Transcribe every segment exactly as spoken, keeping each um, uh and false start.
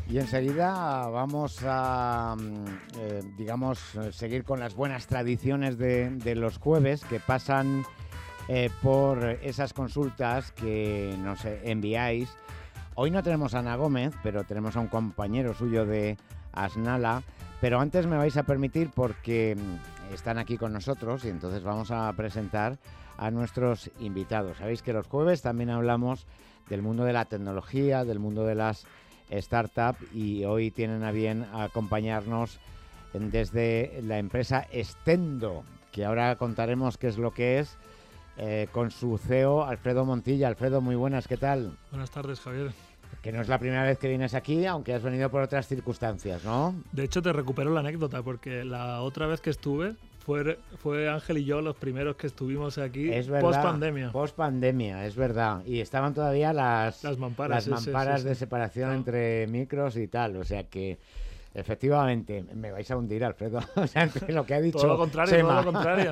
Y enseguida vamos a, eh, digamos, seguir con las buenas tradiciones de, de los jueves que pasan eh, por esas consultas que nos enviáis. Hoy no tenemos a Ana Gómez, pero tenemos a un compañero suyo de Asnala. Pero antes me vais a permitir, porque están aquí con nosotros y entonces vamos a presentar a nuestros invitados. Sabéis que los jueves también hablamos del mundo de la tecnología, del mundo de las startup, y hoy tienen a bien acompañarnos desde la empresa Estendo, que ahora contaremos qué es lo que es, eh, con su C E O Alfredo Montilla. Alfredo, muy buenas, ¿qué tal? Buenas tardes, Javier. Que no es la primera vez que vienes aquí, aunque has venido por otras circunstancias, ¿no? De hecho, te recupero la anécdota, porque la otra vez que estuve fue, fue Ángel y yo los primeros que estuvimos aquí post pandemia. Post pandemia, es verdad. Y estaban todavía las, las mamparas, las mamparas sí, sí, de sí. separación, no. entre micros y tal. O sea que, efectivamente, me vais a hundir, Alfredo. O sea, entre lo que ha dicho todo lo contrario, Sema, todo lo contrario.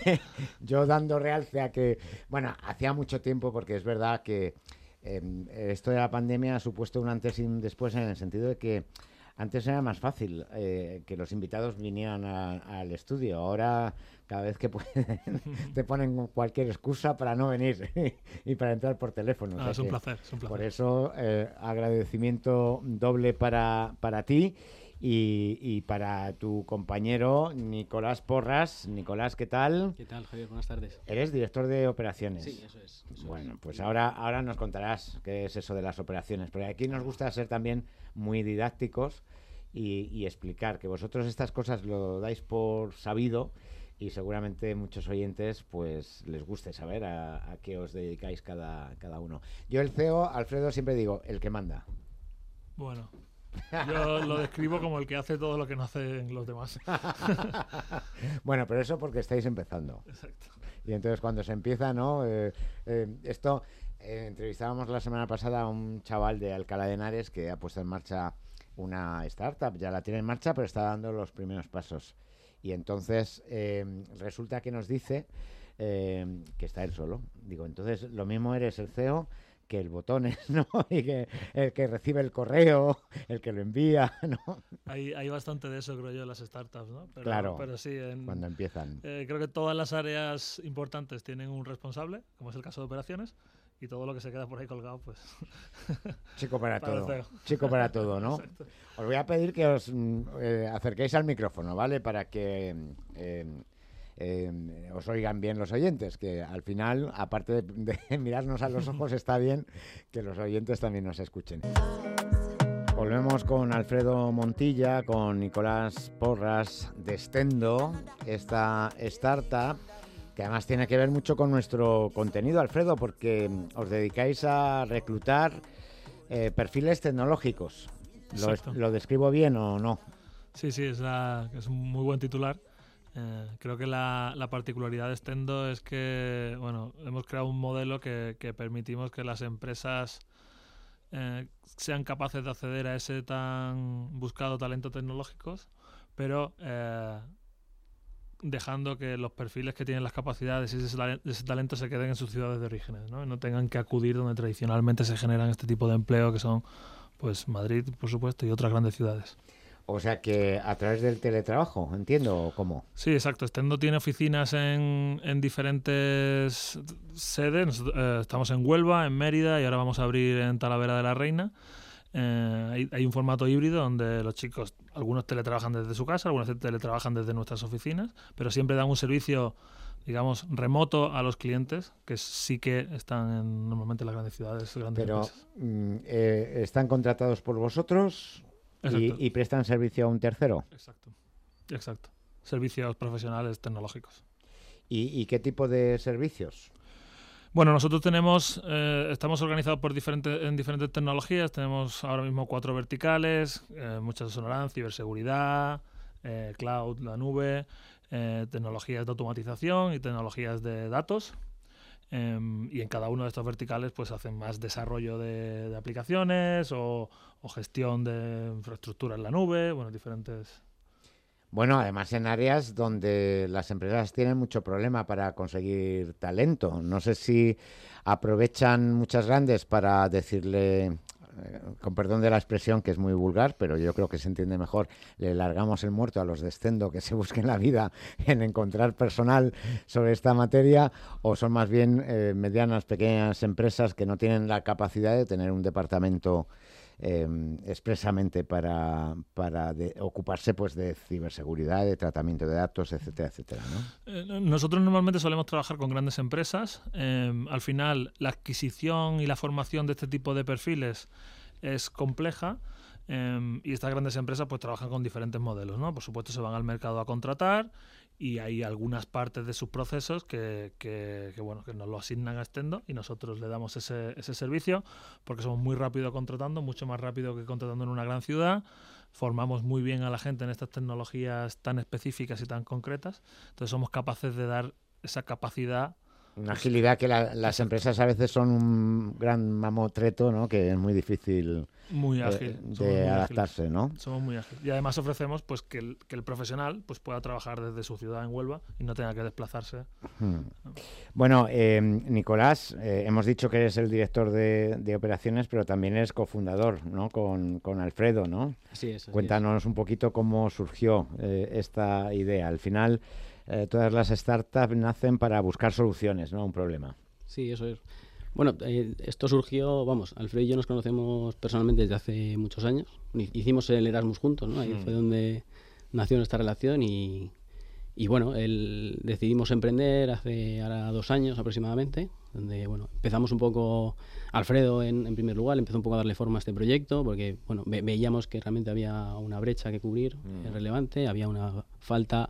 Yo dando realce a que, bueno, hacía mucho tiempo, porque es verdad que eh, esto de la pandemia ha supuesto un antes y un después, en el sentido de que antes era más fácil eh, que los invitados vinieran a, al estudio. Ahora, cada vez que pueden, te ponen cualquier excusa para no venir y para entrar por teléfono. Ah, o sea es, un que, placer, es un placer. Por eso, eh, agradecimiento doble para, para ti y, y para tu compañero Nicolás Porras. Nicolás, ¿qué tal? ¿Qué tal, Javier? Buenas tardes. Eres director de operaciones. Sí, eso es. Eso bueno, es. pues ahora, ahora nos contarás qué es eso de las operaciones, porque aquí nos gusta ser también muy didácticos y, y explicar que vosotros estas cosas lo dais por sabido, y seguramente muchos oyentes pues les guste saber a, a qué os dedicáis cada, cada uno. Yo, el C E O, Alfredo, siempre digo, el que manda. Bueno, yo lo describo como el que hace todo lo que no hacen los demás. Bueno, pero eso porque estáis empezando. Exacto. Y entonces cuando se empieza, ¿no? Eh, eh, esto, eh, entrevistábamos la semana pasada a un chaval de Alcalá de Henares que ha puesto en marcha una startup, ya la tiene en marcha, pero está dando los primeros pasos. Y entonces eh, resulta que nos dice eh, que está él solo. Digo, entonces lo mismo eres el C E O que el botones, ¿no? Y que el que recibe el correo, el que lo envía, ¿no? Hay, hay bastante de eso, creo yo, en las startups, ¿no? Pero, claro, pero sí, en, cuando empiezan. Eh, creo que todas las áreas importantes tienen un responsable, como es el caso de operaciones, y todo lo que se queda por ahí colgado, pues... Chico para, para todo, el chico para todo, ¿no? Exacto. Os voy a pedir que os eh, acerquéis al micrófono, ¿vale? Para que eh, eh, os oigan bien los oyentes, que al final, aparte de, de mirarnos a los ojos, está bien que los oyentes también nos escuchen. Volvemos con Alfredo Montilla, con Nicolás Porras de Estendo, esta startup que además tiene que ver mucho con nuestro contenido, Alfredo, porque os dedicáis a reclutar eh, perfiles tecnológicos. ¿Lo, ¿Lo describo bien o no? Sí, sí, es, la, es un muy buen titular. Eh, creo que la, la particularidad de Estendo es que, bueno, hemos creado un modelo que, que permitimos que las empresas eh, sean capaces de acceder a ese tan buscado talento tecnológicos, pero eh, dejando que los perfiles que tienen las capacidades y ese, ese talento se queden en sus ciudades de orígenes, ¿no? Y no tengan que acudir donde tradicionalmente se generan este tipo de empleo, que son pues Madrid, por supuesto, y otras grandes ciudades. O sea que a través del teletrabajo, ¿entiendo? ¿Cómo? Sí, exacto. Estendo tiene oficinas en, en diferentes sedes. Nosotros, eh, estamos en Huelva, en Mérida, y ahora vamos a abrir en Talavera de la Reina. Eh, hay, hay un formato híbrido donde los chicos, algunos teletrabajan desde su casa, algunos teletrabajan desde nuestras oficinas, pero siempre dan un servicio, digamos, remoto a los clientes, que sí que están en, normalmente en las grandes ciudades, grandes pero empresas. Eh, ¿están contratados por vosotros y, y prestan servicio a un tercero? Exacto, exacto. Servicios profesionales tecnológicos. ¿Y, y qué tipo de servicios? Bueno, nosotros tenemos, eh, estamos organizados por diferentes, en diferentes tecnologías. Tenemos ahora mismo cuatro verticales, eh, muchas sonarán: ciberseguridad, eh, cloud, la nube, eh, tecnologías de automatización y tecnologías de datos. Eh, y en cada uno de estos verticales pues hacen más desarrollo de, de aplicaciones o, o gestión de infraestructura en la nube, bueno, diferentes... Bueno, además en áreas donde las empresas tienen mucho problema para conseguir talento. No sé si aprovechan muchas grandes para decirle eh, con perdón de la expresión, que es muy vulgar, pero yo creo que se entiende mejor, le largamos el muerto a los de Scendo que se busquen la vida en encontrar personal sobre esta materia, o son más bien eh, medianas, pequeñas empresas que no tienen la capacidad de tener un departamento Eh, expresamente para, para de, ocuparse pues de ciberseguridad, de tratamiento de datos, etcétera, etcétera, ¿no? Eh, nosotros normalmente solemos trabajar con grandes empresas. Eh, al final, la adquisición y la formación de este tipo de perfiles es compleja. Eh, y estas grandes empresas pues trabajan con diferentes modelos, ¿no? Por supuesto se van al mercado a contratar y hay algunas partes de sus procesos que, que, que, bueno, que nos lo asignan a Scendo y nosotros le damos ese, ese servicio porque somos muy rápido contratando, mucho más rápido que contratando en una gran ciudad. Formamos muy bien a la gente en estas tecnologías tan específicas y tan concretas. Entonces somos capaces de dar esa capacidad. Una agilidad que la, las empresas a veces son un gran mamotreto, ¿no? Que es muy difícil muy ágil, eh, de muy adaptarse, ágiles. ¿no? Somos muy ágiles. Y además ofrecemos pues que el, que el profesional pues pueda trabajar desde su ciudad en Huelva y no tenga que desplazarse. Hmm. Bueno, eh, Nicolás, eh, hemos dicho que eres el director de, de operaciones, pero también eres cofundador, ¿no? Con, con Alfredo, ¿no? Así es. Así Cuéntanos es. un poquito cómo surgió eh, esta idea. Al final, eh, todas las startups nacen para buscar soluciones, ¿no? A un problema. Sí, eso es. Bueno, eh, esto surgió, vamos, Alfredo y yo nos conocemos personalmente desde hace muchos años. Hicimos el Erasmus juntos, ¿no? Ahí mm. fue donde nació nuestra relación y, y bueno, él, decidimos emprender hace ahora dos años aproximadamente, donde, bueno, empezamos un poco, Alfredo en, en primer lugar, empezó un poco a darle forma a este proyecto, porque, bueno, ve, veíamos que realmente había una brecha que cubrir mm. relevante, había una falta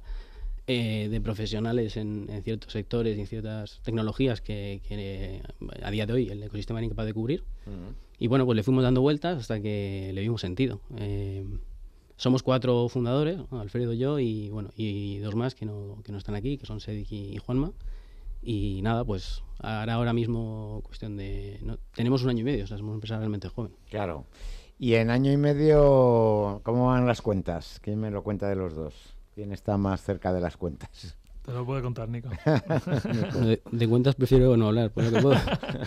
Eh, de profesionales en, en ciertos sectores y en ciertas tecnologías que, que eh, a día de hoy el ecosistema era incapaz de cubrir. Uh-huh. Y bueno, pues le fuimos dando vueltas hasta que le vimos sentido. Eh, somos cuatro fundadores, ¿no? Alfredo, yo y bueno y dos más que no, que no están aquí, que son Sedik y, y Juanma. Y nada, pues ahora, ahora mismo cuestión de... No, tenemos un año y medio, o sea, somos una empresa realmente joven. Claro. Y en año y medio, ¿cómo van las cuentas? ¿Quién me lo cuenta de los dos? ¿Quién está más cerca de las cuentas? Te lo puede contar, Nico. de, de cuentas prefiero no hablar, por lo que puedo.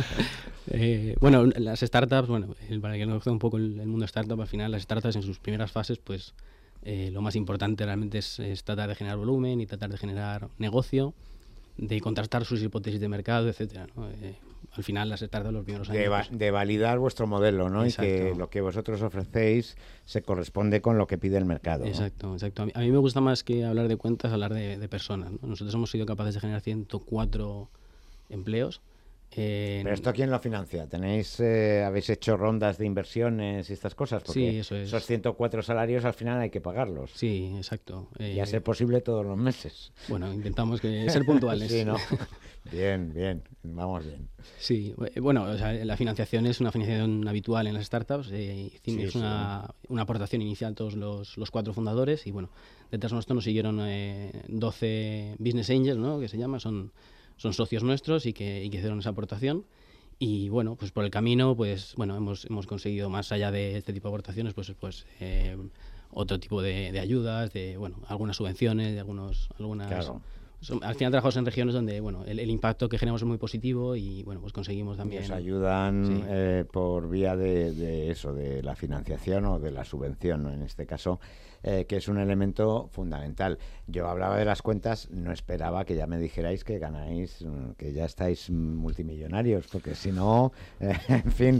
eh, bueno, las startups, bueno, para que no conozca un poco el, el mundo startup, al final las startups en sus primeras fases, pues eh, lo más importante realmente es, es tratar de generar volumen y tratar de generar negocio, de contrastar sus hipótesis de mercado, etcétera, ¿no? Eh, al final las startups los primeros años... De, va, pues, de validar vuestro modelo, ¿no? Exacto. Y que lo que vosotros ofrecéis se corresponde con lo que pide el mercado, ¿no? Exacto, exacto. A mí, a mí me gusta más que hablar de cuentas, hablar de, de personas, ¿no? Nosotros hemos sido capaces de generar ciento cuatro empleos. Eh, ¿Pero esto quién lo financia? ¿Tenéis, eh, habéis hecho rondas de inversiones y estas cosas? Porque sí, eso es. Esos ciento cuatro salarios al final hay que pagarlos. Sí, exacto. Eh, y a ser posible todos los meses. Bueno, intentamos que ser puntuales. Sí, ¿no? Bien, bien, vamos bien. Sí, bueno, o sea, la financiación es una financiación habitual en las startups. Eh, hicimos sí, una, sí. una aportación inicial todos los, los cuatro fundadores y bueno, detrás de nosotros nos siguieron eh, doce business angels, ¿no? Que se llama, son... son socios nuestros y que, y que hicieron esa aportación y bueno, pues por el camino pues bueno hemos, hemos conseguido más allá de este tipo de aportaciones pues, pues eh, otro tipo de, de ayudas, de bueno algunas subvenciones, de algunos algunas claro. Son, al final trabajamos en regiones donde bueno el, el impacto que generamos es muy positivo y bueno pues conseguimos también. Nos ayudan sí. eh, por vía de, de eso, de la financiación o de la subvención, ¿no? En este caso, eh, que es un elemento fundamental. Yo hablaba de las cuentas, no esperaba que ya me dijerais que ganáis, que ya estáis multimillonarios, porque si no, eh, en fin,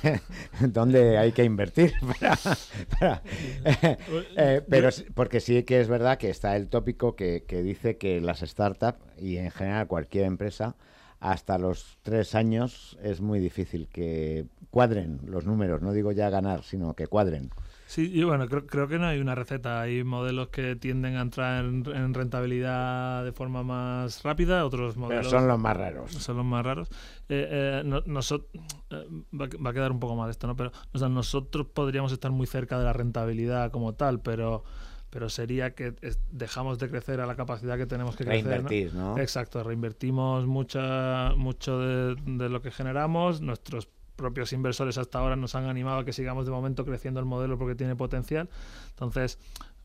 ¿dónde hay que invertir? Para, para, eh, eh, pero porque sí que es verdad que está el tópico que, que dice que las startups y en general cualquier empresa hasta los tres años es muy difícil que cuadren los números, no digo ya ganar, sino que cuadren. Sí, y bueno, creo, creo que no hay una receta. Hay modelos que tienden a entrar en, en rentabilidad de forma más rápida, otros modelos... Pero son los más raros. Son los más raros. Eh, eh, no, nosotros, eh, va, va a quedar un poco mal esto, ¿no? Pero o sea, nosotros podríamos estar muy cerca de la rentabilidad como tal, pero... pero sería que dejamos de crecer a la capacidad que tenemos que crecer. Reinvertir, ¿no? ¿no? Exacto, reinvertimos mucha, mucho de, de lo que generamos. Nuestros propios inversores hasta ahora nos han animado a que sigamos de momento creciendo el modelo porque tiene potencial. Entonces,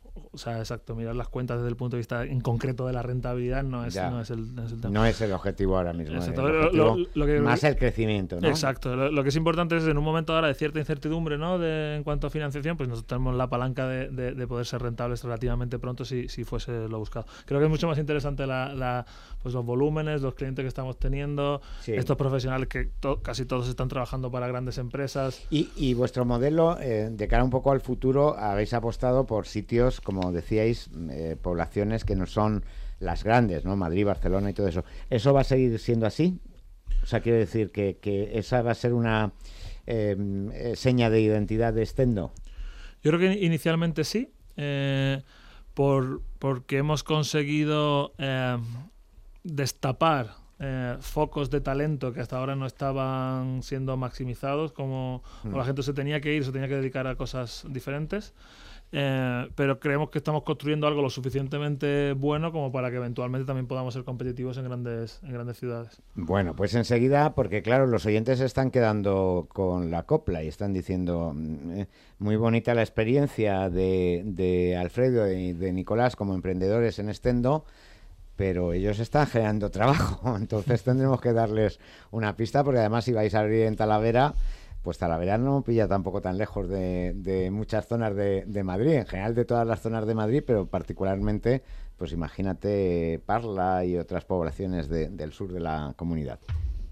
O sea, exacto, mirar las cuentas desde el punto de vista en concreto de la rentabilidad no es, no es, el, no es el tema. No es el objetivo ahora mismo. Exacto. El objetivo, lo, lo, lo que, más el crecimiento, ¿no? Exacto. Lo, lo que es importante es en un momento ahora de cierta incertidumbre, ¿no? De, en cuanto a financiación, pues nosotros tenemos la palanca de, de, de poder ser rentables relativamente pronto si, si fuese lo buscado. Creo que es mucho más interesante la, la, pues los volúmenes, los clientes que estamos teniendo, sí. estos profesionales que to, casi todos están trabajando para grandes empresas. Y, y vuestro modelo, eh, de cara un poco al futuro, habéis apostado por sitios, como decíais, eh, poblaciones que no son las grandes, ¿no? Madrid, Barcelona y todo eso. ¿Eso va a seguir siendo así? O sea, quiere decir que, que esa va a ser una eh, seña de identidad de Stendo. Yo creo que inicialmente sí, eh, por, porque hemos conseguido eh, destapar eh, focos de talento que hasta ahora no estaban siendo maximizados, como, mm. como la gente se tenía que ir, se tenía que dedicar a cosas diferentes. Eh, pero creemos que estamos construyendo algo lo suficientemente bueno como para que eventualmente también podamos ser competitivos en grandes, en grandes ciudades. Bueno, pues enseguida, porque claro, los oyentes se están quedando con la copla y están diciendo eh, muy bonita la experiencia de, de Alfredo y de Nicolás como emprendedores en Stendo, pero ellos están generando trabajo, entonces tendremos que darles una pista, porque además si vais a abrir en Talavera, pues Talavera no pilla tampoco tan lejos de, de muchas zonas de, de Madrid, en general de todas las zonas de Madrid, pero particularmente, pues imagínate Parla y otras poblaciones de, del sur de la comunidad.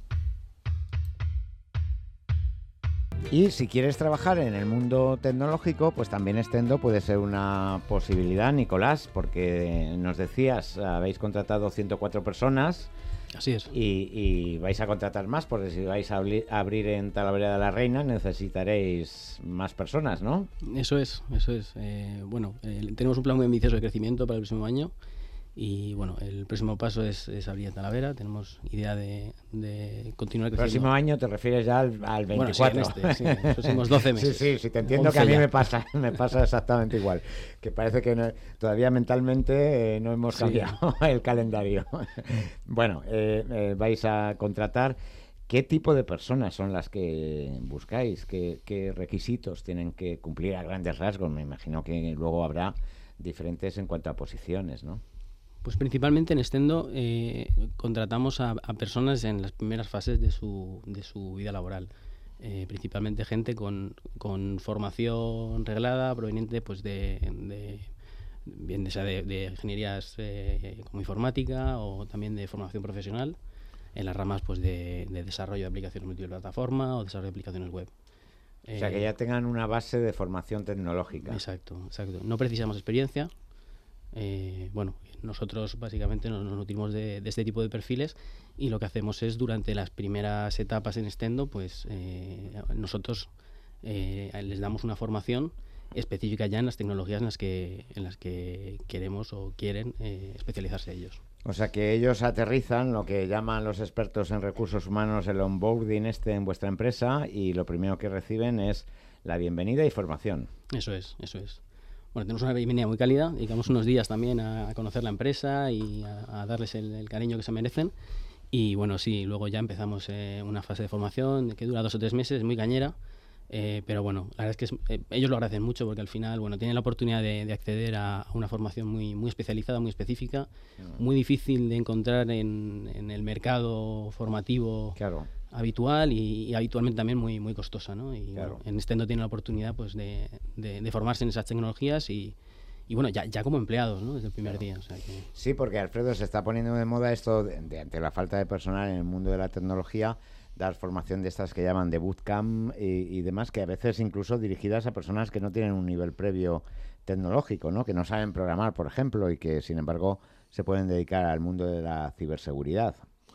Y si quieres trabajar en el mundo tecnológico, pues también Stendo puede ser una posibilidad, Nicolás, porque nos decías, habéis contratado ciento cuatro personas. Así es. Y, y vais a contratar más, porque si vais a abrir, a abrir en Talavera de la Reina necesitaréis más personas, ¿no? Eso es, eso es. Eh, bueno, eh, tenemos un plan muy ambicioso de crecimiento para el próximo año y bueno, el próximo paso es, es abrir en Talavera. Tenemos idea de, de continuar creciendo. ¿Próximo año te refieres ya al, al veinticuatro? Bueno, sí, en este, sí, los próximos doce meses. Sí, sí, sí, te entiendo que a mí ya. me pasa me pasa exactamente igual. Que parece que no, todavía mentalmente eh, no hemos sí. cambiado el calendario. Bueno, eh, eh, vais a contratar. ¿Qué tipo de personas son las que buscáis? ¿Qué, qué requisitos tienen que cumplir a grandes rasgos? Me imagino que luego habrá diferentes en cuanto a posiciones, ¿no? Pues principalmente en Stendo eh, contratamos a, a personas en las primeras fases de su, de su vida laboral. Eh, principalmente gente con, con formación reglada, proveniente pues de, de bien de, de, de ingenierías eh, como informática o también de formación profesional en las ramas pues de, de desarrollo de aplicaciones multiplataforma o desarrollo de aplicaciones web. O sea, que ya tengan una base de formación tecnológica. Exacto, exacto. No precisamos experiencia. Eh, bueno, nosotros básicamente nos, nos nutrimos de, de este tipo de perfiles y lo que hacemos es durante las primeras etapas en Stendo, pues eh, nosotros eh, les damos una formación específica ya en las tecnologías en las que, en las que queremos o quieren eh, especializarse ellos. O sea que ellos aterrizan lo que llaman los expertos en recursos humanos el onboarding este en vuestra empresa y lo primero que reciben es la bienvenida y formación. Eso es, eso es. Bueno, tenemos una bienvenida muy cálida, dedicamos unos días también a, a conocer la empresa y a, a darles el, el cariño que se merecen. Y bueno, sí, luego ya empezamos eh, una fase de formación que dura dos o tres meses, muy cañera. Eh, pero bueno, la verdad es que es, eh, ellos lo agradecen mucho porque al final, bueno, tienen la oportunidad de, de acceder a, a una formación muy, muy especializada, muy específica, muy difícil de encontrar en, en el mercado formativo claro. habitual y, y habitualmente también muy, muy costosa, ¿no? Y claro. bueno, en Stendo tienen la oportunidad pues de, de, de formarse en esas tecnologías y, y bueno, ya, ya como empleados, ¿no? Desde el primer claro. día. O sea que... Sí, porque Alfredo se está poniendo de moda esto de, de, ante la falta de personal en el mundo de la tecnología, dar formación de estas que llaman de bootcamp y, y demás, que a veces incluso dirigidas a personas que no tienen un nivel previo tecnológico, ¿no? Que no saben programar, por ejemplo, y que sin embargo se pueden dedicar al mundo de la ciberseguridad.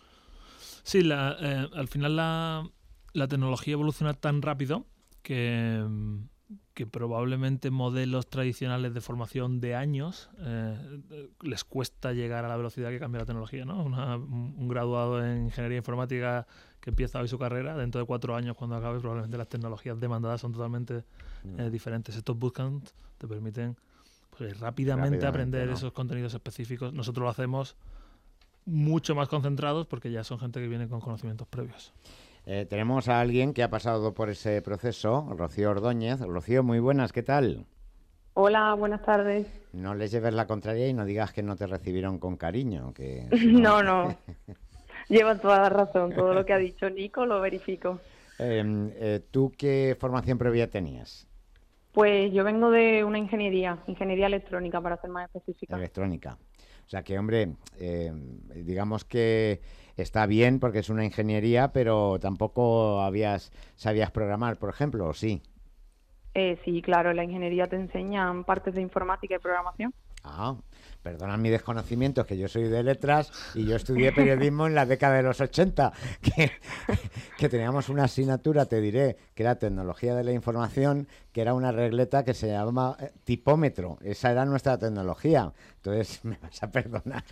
Sí, la, eh, al final la, la tecnología evoluciona tan rápido que, que probablemente modelos tradicionales de formación de años eh, les cuesta llegar a la velocidad que cambia la tecnología, ¿no? Una, un, un graduado en ingeniería informática que empieza hoy su carrera, dentro de cuatro años cuando acabe probablemente las tecnologías demandadas son totalmente eh, diferentes. Estos bootcamps te permiten pues, rápidamente, rápidamente aprender ¿no? esos contenidos específicos. Nosotros lo hacemos mucho más concentrados porque ya son gente que viene con conocimientos previos. Eh, tenemos a alguien que ha pasado por ese proceso, Rocío Ordóñez. Rocío, muy buenas, ¿qué tal? Hola, buenas tardes. No les lleves la contraria y no digas que no te recibieron con cariño. Que no, no. Lleva toda la razón. Todo lo que ha dicho Nico lo verifico. eh, eh, ¿Tú qué formación previa tenías? Pues yo vengo de una ingeniería, ingeniería electrónica, para ser más específica. Electrónica. O sea que, hombre, eh, digamos que está bien porque es una ingeniería, pero tampoco habías sabías programar, por ejemplo, ¿o sí? Eh, sí, claro, en la ingeniería te enseñan partes de informática y programación. Ah, perdona mi desconocimiento, es que yo soy de letras y yo estudié periodismo en la década de los ochenta, que, que teníamos una asignatura, te diré, que era tecnología de la información, que era una regleta que se llamaba eh, tipómetro. Esa era nuestra tecnología. Entonces, me vas a perdonar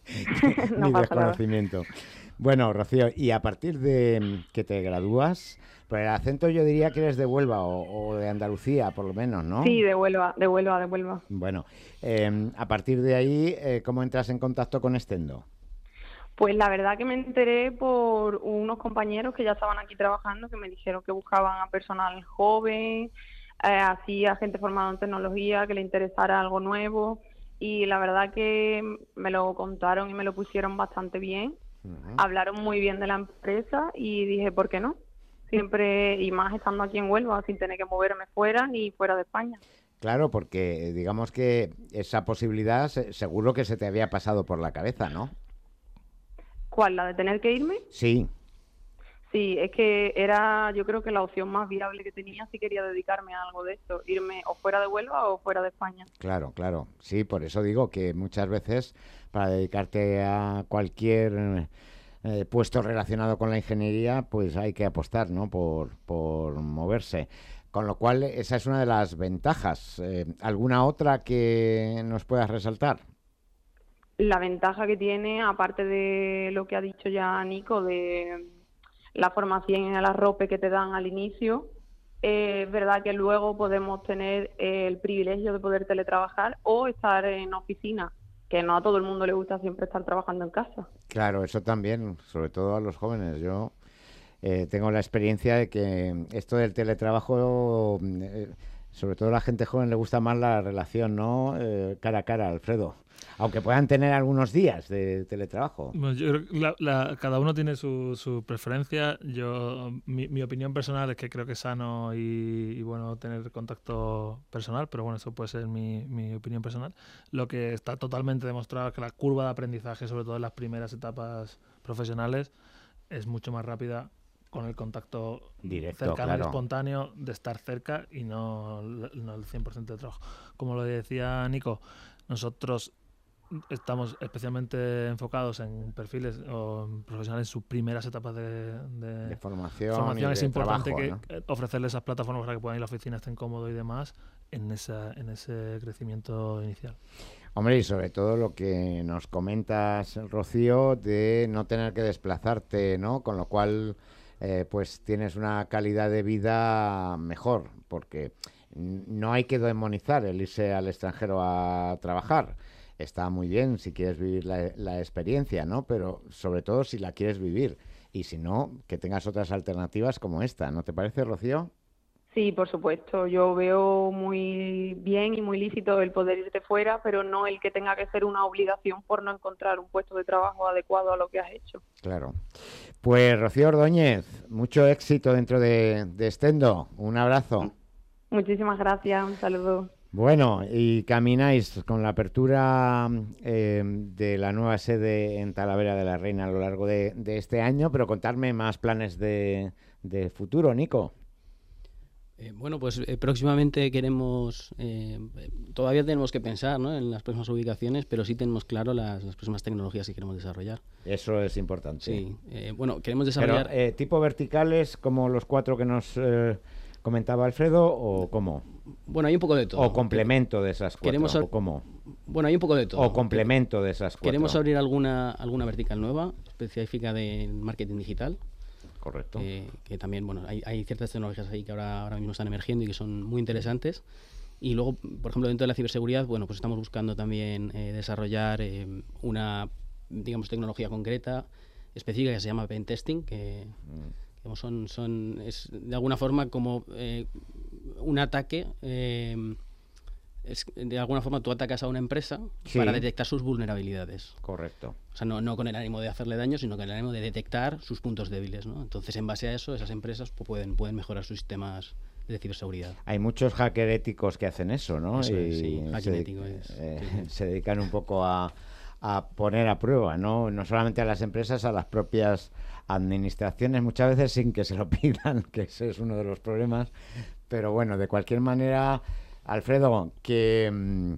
No mi pasa desconocimiento. Nada. Bueno, Rocío, y a partir de que te gradúas, por el acento yo diría que eres de Huelva o, o de Andalucía, por lo menos, ¿no? Sí, de Huelva, de Huelva, de Huelva. Bueno, eh, a partir de ahí, eh, ¿cómo entras en contacto con Extendo? Pues la verdad que me enteré por unos compañeros que ya estaban aquí trabajando, que me dijeron que buscaban a personal joven, eh, así a gente formada en tecnología, que le interesara algo nuevo, y la verdad que me lo contaron y me lo pusieron bastante bien. Uh-huh. Hablaron muy bien de la empresa y dije, ¿por qué no? Siempre, y más estando aquí en Huelva, sin tener que moverme fuera ni fuera de España. Claro, porque digamos que esa posibilidad seguro que se te había pasado por la cabeza, ¿no? ¿Cuál? ¿La de tener que irme? Sí. Sí, es que era, yo creo que la opción más viable que tenía si quería dedicarme a algo de esto, irme o fuera de Huelva o fuera de España. Claro, claro. Sí, por eso digo que muchas veces para dedicarte a cualquier eh, puesto relacionado con la ingeniería, pues hay que apostar, ¿no? Por, por moverse. Con lo cual, esa es una de las ventajas. Eh, ¿Alguna otra que nos puedas resaltar? La ventaja que tiene, aparte de lo que ha dicho ya Nico, de la formación en el arrope que te dan al inicio, eh, es verdad que luego podemos tener eh, el privilegio de poder teletrabajar o estar en oficina, que no a todo el mundo le gusta siempre estar trabajando en casa. Claro, eso también, sobre todo a los jóvenes. Yo eh, tengo la experiencia de que esto del teletrabajo, eh, sobre todo a la gente joven le gusta más la relación, ¿no? Eh, cara a cara, Alfredo. Aunque puedan tener algunos días de teletrabajo. Bueno, yo creo que la, la, cada uno tiene su, su preferencia. Yo, mi, mi opinión personal es que creo que es sano y, y bueno tener contacto personal, pero bueno, eso puede ser mi, mi opinión personal. Lo que está totalmente demostrado es que la curva de aprendizaje, sobre todo en las primeras etapas profesionales, es mucho más rápida con el contacto directo, cercano claro. y espontáneo de estar cerca y no, no el cien por ciento de trabajo. Como lo decía Nico, nosotros estamos especialmente enfocados en perfiles o en profesionales en sus primeras etapas de, de, de formación. formación. Y es de importante trabajo, que ¿no? ofrecerles esas plataformas para que puedan ir a la oficina, estén cómodos y demás en, esa, en ese crecimiento inicial. Hombre, y sobre todo lo que nos comentas, Rocío, de no tener que desplazarte, ¿no? Con lo cual, eh, pues tienes una calidad de vida mejor, porque no hay que demonizar el irse al extranjero a trabajar. Está muy bien si quieres vivir la, la experiencia, ¿no? Pero sobre todo si la quieres vivir. Y si no, que tengas otras alternativas como esta. ¿No te parece, Rocío? Sí, por supuesto. Yo veo muy bien y muy lícito el poder irte fuera, pero no el que tenga que ser una obligación por no encontrar un puesto de trabajo adecuado a lo que has hecho. Claro. Pues, Rocío Ordóñez, mucho éxito dentro de, de Extendo. Un abrazo. Muchísimas gracias. Un saludo. Bueno, y camináis con la apertura eh, de la nueva sede en Talavera de la Reina a lo largo de, de este año, pero contarme más planes de, de futuro, Nico. Eh, bueno, pues eh, próximamente queremos, eh, todavía tenemos que pensar, ¿no?, en las próximas ubicaciones, pero sí tenemos claro las, las próximas tecnologías que queremos desarrollar. Eso es importante. Sí, eh, bueno, queremos desarrollar... Pero, eh, ¿tipo verticales como los cuatro que nos eh, comentaba Alfredo o cómo? Bueno, hay un poco de todo. O complemento de esas cuatro, queremos ¿o cómo? Bueno, hay un poco de todo. O complemento de esas cuatro. Queremos abrir alguna, alguna vertical nueva, específica de marketing digital. Correcto. Eh, que también, bueno, hay, hay ciertas tecnologías ahí que ahora, ahora mismo están emergiendo y que son muy interesantes. Y luego, por ejemplo, dentro de la ciberseguridad, bueno, pues estamos buscando también eh, desarrollar eh, una, digamos, tecnología concreta, específica, que se llama pen testing, que mm. digamos, son, son, es de alguna forma como eh, un ataque eh, es, de alguna forma tú atacas a una empresa Sí. para detectar sus vulnerabilidades. Correcto. O sea, no, no con el ánimo de hacerle daño, sino con el ánimo de detectar sus puntos débiles, ¿no? Entonces, en base a eso, esas empresas pues, pueden, pueden mejorar sus sistemas de ciberseguridad. Hay muchos hackers éticos que hacen eso, ¿no? Eso es, Y sí, se, hacking ético es, eh, sí, sí. se dedican un poco a, a poner a prueba, ¿no? No solamente a las empresas, a las propias administraciones, muchas veces sin que se lo pidan, que ese es uno de los problemas. Pero bueno, de cualquier manera, Alfredo, que mm,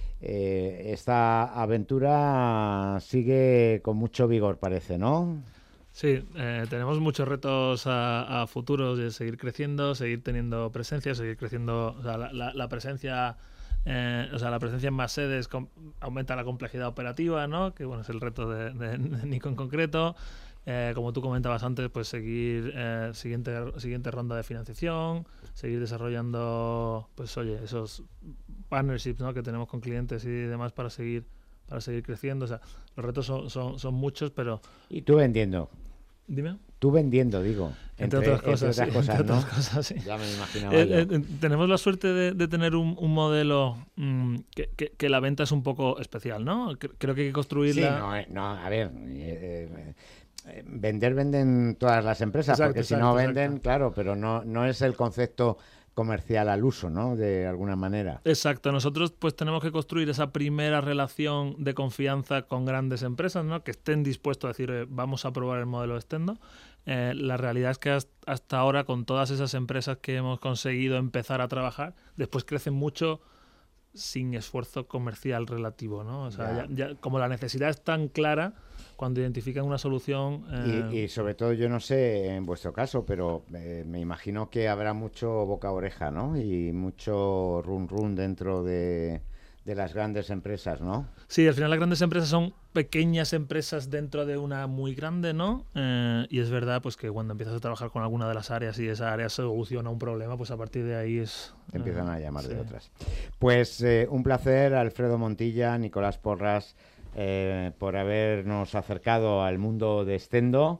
eh, esta aventura sigue con mucho vigor, parece, ¿no? Sí, eh, tenemos muchos retos a, a futuro de seguir creciendo, seguir teniendo presencia, seguir creciendo, o sea, la, la, la presencia, eh, o sea, la presencia en más sedes com- aumenta la complejidad operativa, ¿no? Que bueno, es el reto de, de, de Nico en concreto. Eh, como tú comentabas antes, pues seguir eh, siguiente siguiente ronda de financiación, seguir desarrollando, pues oye, esos partnerships, ¿no? Que tenemos con clientes y demás para seguir para seguir creciendo. O sea, los retos son, son, son muchos, pero Y tú vendiendo. dime. Tú vendiendo, digo. Entre, otras cosas, entre otras sí, cosas, entre ¿no? otras cosas, sí. Ya me imaginaba Eh, yo. eh, tenemos la suerte de, de tener un, un modelo mm, que, que, que la venta es un poco especial, ¿no? Cre- Creo que hay que Sí, construirla. no, eh, no, a ver, eh, eh, eh, vender venden todas las empresas, Exacto, porque si exacto, no venden, exacto. claro, pero no, no es el concepto comercial al uso, ¿no? De alguna manera. Exacto, nosotros pues tenemos que construir esa primera relación de confianza con grandes empresas, ¿no? Que estén dispuestos a decir, eh, vamos a probar el modelo Extendo. Eh, la realidad es que hasta, hasta ahora, con todas esas empresas que hemos conseguido empezar a trabajar, después crecen mucho sin esfuerzo comercial relativo, ¿no? O sea, Ya. ya- ya- como la necesidad es tan clara, cuando identifican una solución... eh, Y, y sobre todo, yo no sé en vuestro caso, pero eh, me imagino que habrá mucho boca a oreja, ¿no? Y mucho run run dentro de, de las grandes empresas, ¿no? Sí, al final las grandes empresas son pequeñas empresas dentro de una muy grande, ¿no? Eh, y es verdad pues que cuando empiezas a trabajar con alguna de las áreas y esa área soluciona un problema, pues a partir de ahí es... Te empiezan eh, a llamar de sí. otras. Pues eh, un placer, Alfredo Montilla, Nicolás Porras, eh, por habernos acercado al mundo de Extendo,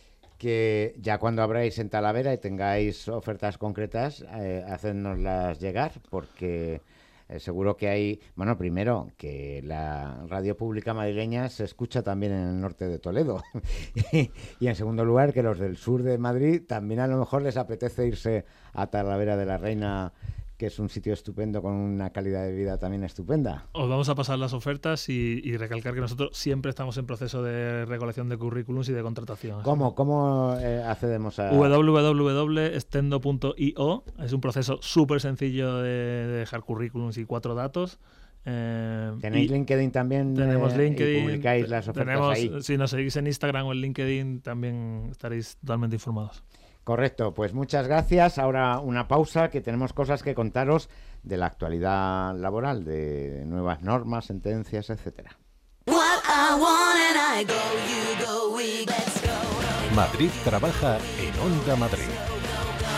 que ya cuando abráis en Talavera y tengáis ofertas concretas, eh, hacednoslas llegar, porque eh, seguro que hay, bueno, primero, que la radio pública madrileña se escucha también en el norte de Toledo, y, y en segundo lugar, que los del sur de Madrid también a lo mejor les apetece irse a Talavera de la Reina, que es un sitio estupendo con una calidad de vida también estupenda. Os vamos a pasar las ofertas y, y recalcar que nosotros siempre estamos en proceso de recolección de currículums y de contratación. ¿Cómo, cómo eh, accedemos a...? w w w punto extendo punto i o es un proceso súper sencillo de, de dejar currículums y cuatro datos. Eh, ¿Tenéis y LinkedIn también? tenemos eh, LinkedIn, y publicáis te- las ofertas tenemos, ahí. si nos seguís en Instagram o en LinkedIn también estaréis totalmente informados. Correcto, pues muchas gracias. Ahora una pausa, que tenemos cosas que contaros de la actualidad laboral, de nuevas normas, sentencias, etcétera. What I want and I go, you go, we let's go. Madrid trabaja en Onda Madrid.